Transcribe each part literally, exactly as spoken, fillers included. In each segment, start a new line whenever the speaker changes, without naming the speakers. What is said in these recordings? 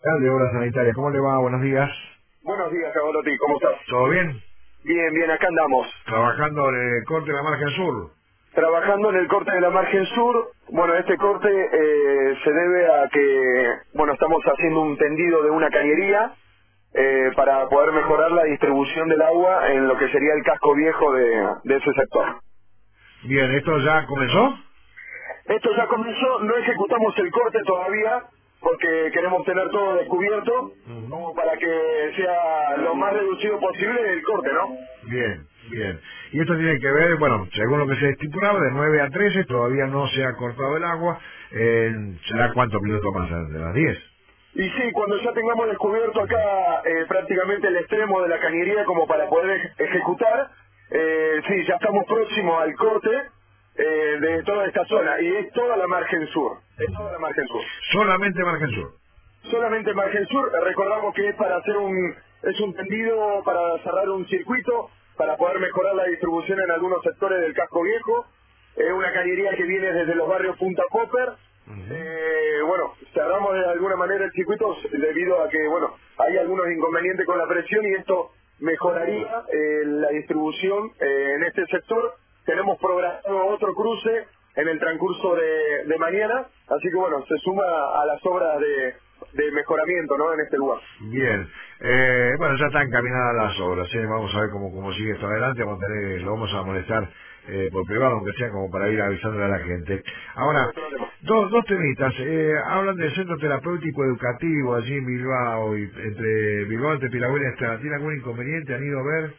De Obras Sanitarias, ¿cómo le va? Buenos días.
Buenos días, Cavalotti, ¿cómo estás?
¿Todo bien?
Bien, bien, acá andamos.
Trabajando en el corte de la margen sur.
Trabajando en el corte de la margen sur. Bueno, este corte eh, se debe a que, bueno, estamos haciendo un tendido de una cañería eh, para poder mejorar la distribución del agua en lo que sería el casco viejo de, de ese sector.
Bien, ¿esto ya comenzó?
Esto ya comenzó, no ejecutamos el corte todavía porque queremos tener todo descubierto
Ujú.
como para que sea lo más reducido posible el corte, ¿no?
Bien, bien. Y esto tiene que ver, bueno, según lo que se estipulaba, de nueve a trece, todavía no se ha cortado el agua. Eh, ¿Será cuántos minutos más? ¿De las diez?
Y sí, cuando ya tengamos descubierto acá eh, prácticamente el extremo de la cañería como para poder ej- ejecutar, eh, sí, ya estamos próximos al corte eh, de toda esta zona y es toda la margen sur, es toda la margen sur.
Solamente margen sur.
Solamente margen sur, eh, recordamos que es para hacer un, es un tendido para cerrar un circuito, para poder mejorar la distribución en algunos sectores del casco viejo, es una cañería que viene desde los barrios Punta Popper.
Ujú.
Eh, bueno, cerramos de alguna manera el circuito debido a que, bueno, hay algunos inconvenientes con la presión y esto mejoraría eh, la distribución eh, en este sector. Tenemos programado otro cruce en el transcurso de, de mañana, así que bueno, se suma a las obras de, de mejoramiento, ¿no?, en este lugar.
Bien. Eh, bueno, ya están encaminadas las obras, ¿eh? Vamos a ver cómo, cómo sigue esto adelante. Vamos a tener, lo vamos a molestar eh, por privado, aunque sea como para ir avisándole a la gente.
No
Ahora,
hay problema.
dos, dos temitas. Eh, hablan del centro terapéutico educativo allí en Bilbao, y entre Bilbao, entre Pirabuena y Estrada. ¿Tiene algún inconveniente? ¿Han ido a ver?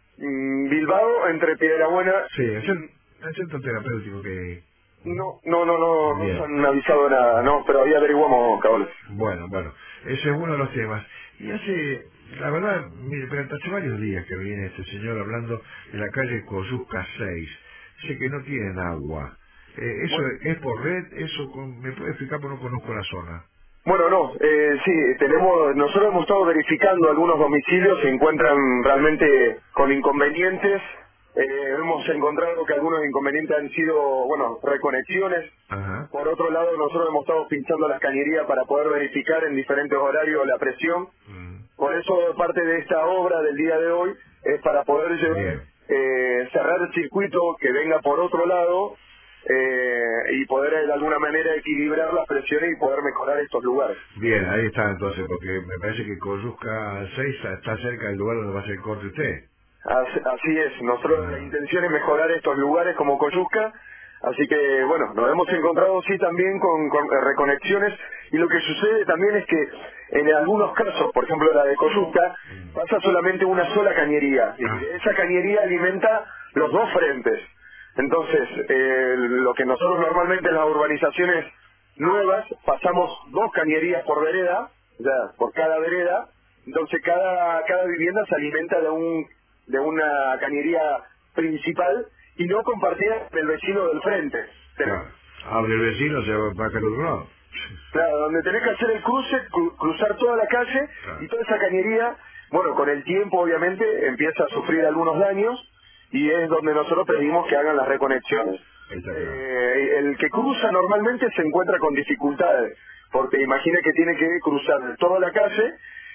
Mm, Bilbao, entre Piedrabuena,
Sí, el, cen-
mm,
el centro terapéutico que...
no, no, no, no, no nos
Bien.
han avisado nada, no, pero ahí averiguamos, cabales.
Bueno, bueno, ese es uno de los temas. Y hace, la verdad, mire, pero hace varios días que viene este señor hablando de la calle Coyusca seis. Sé que no tienen agua. Eh, ¿Eso
Bueno,
es por red? ¿Eso con- me puede explicar? Porque no conozco la zona.
Bueno, no, eh, sí, tenemos, nosotros hemos estado verificando algunos domicilios, se encuentran realmente con inconvenientes, eh, hemos encontrado que algunos inconvenientes han sido, bueno, reconexiones.
Ajá.
Por otro lado, nosotros hemos estado pinchando las cañerías para poder verificar en diferentes horarios la presión.
Mm.
Por eso parte de esta obra del día de hoy es para poder llevar,
Bien,
eh, cerrar el circuito que venga por otro lado eh, y poder eh, de alguna manera equilibrar las presiones y poder mejorar estos lugares.
bien, ahí está entonces, porque me parece que Coyusca seis está cerca del lugar donde va a ser el corte usted.
Así, así es, nosotros la
Ah,
intención es mejorar estos lugares como Coyusca, así que bueno, nos hemos encontrado sí también con, con, eh, reconexiones y lo que sucede también es que en algunos casos, por ejemplo la de Coyusca,
mm.
pasa solamente una sola cañería y
Ah,
esa cañería alimenta los dos frentes. Entonces, eh, lo que nosotros normalmente en las urbanizaciones nuevas pasamos dos cañerías por vereda, o sea, por cada vereda, entonces cada cada vivienda se alimenta de un de una cañería principal y no compartida con el vecino del frente. Tenemos,
claro. Abre el vecino, se va para el otro lado.
claro, donde tenés que hacer el cruce, cru- cruzar toda la calle y
Claro,
toda esa cañería, bueno, con el tiempo obviamente empieza a sufrir algunos daños y es donde nosotros pedimos que hagan las reconexiones.
está claro.
Eh, el que cruza normalmente se encuentra con dificultades, porque imagina que tiene que cruzar toda la calle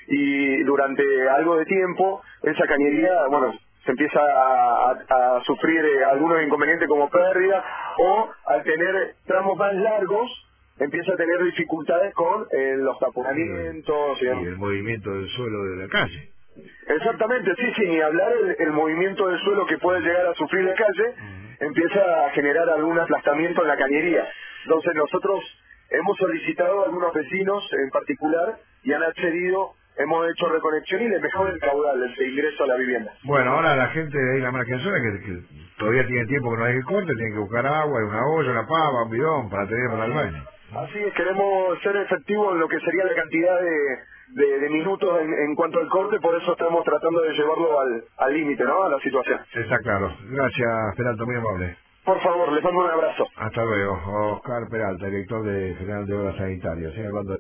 y durante algo de tiempo esa cañería, bueno, se empieza a, a- a sufrir eh, algunos inconvenientes como pérdida o al tener tramos más largos empieza a tener dificultades con eh, los
Y,
taponamientos y
y
demás.
el movimiento del suelo de la calle.
Exactamente, sí, sí, ni hablar el, el movimiento del suelo que puede llegar a sufrir la calle,
Ujú.
empieza a generar algún aplastamiento en la cañería. Entonces nosotros hemos solicitado a algunos vecinos en particular y han accedido, hemos hecho reconexión y les mejora el caudal de ingreso a la vivienda.
Bueno, ahora la gente de ahí, la marquesora, que, que todavía tiene tiempo que no hay el corte, tiene que buscar agua, una olla, una pava, un bidón para tener para el baño.
Así es, queremos ser efectivos en lo que sería la cantidad de, de- de minutos en, en cuanto al corte, por eso estamos tratando de llevarlo al al límite, ¿no?, a la situación.
Está claro. Gracias, Peralta, muy amable.
Por favor, les mando un abrazo.
Hasta luego. Oscar Peralta, director de General de Obras Sanitarias. Sigue hablando de